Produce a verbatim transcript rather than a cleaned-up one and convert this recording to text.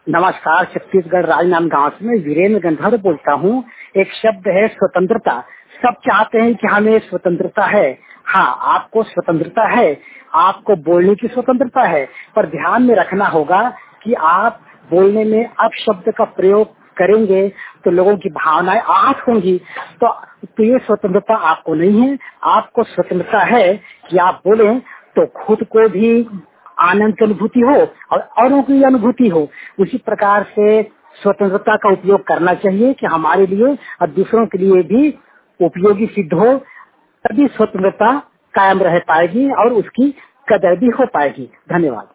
नमस्कार, छत्तीसगढ़ राजनांदगांव से मैं वीरेंद्र गंधर्व बोलता हूँ। एक शब्द है स्वतंत्रता। सब चाहते हैं कि हमें स्वतंत्रता है। हाँ, आपको स्वतंत्रता है, आपको बोलने की स्वतंत्रता है, पर ध्यान में रखना होगा कि आप बोलने में अपशब्द का प्रयोग करेंगे तो लोगों की भावनाएं आहत होंगी। तो, तो ये स्वतंत्रता आपको नहीं है। आपको स्वतंत्रता है कि आप बोलें तो खुद को भी आनंद की अनुभूति हो और औरों की अनुभूति हो। उसी प्रकार से स्वतंत्रता का उपयोग करना चाहिए कि हमारे लिए और दूसरों के लिए भी उपयोगी सिद्ध हो, तभी स्वतंत्रता कायम रह पाएगी और उसकी कदर भी हो पाएगी। धन्यवाद।